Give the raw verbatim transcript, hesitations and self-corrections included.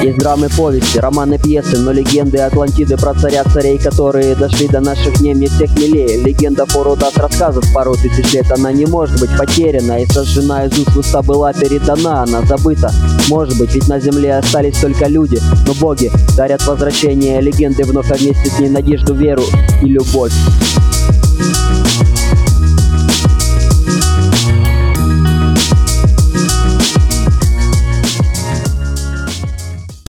Есть драмы, повести, романы, пьесы, но легенды Атлантиды про царя царей, которые дошли до наших дней, мне всех милее. Легенда порода от рассказов пару тысяч лет, она не может быть потеряна и сожжена из уст в уста была передана, она забыта. Может быть, ведь на земле остались только люди, но боги дарят возвращение легенды вновь, а вместе с ней надежду, веру и любовь.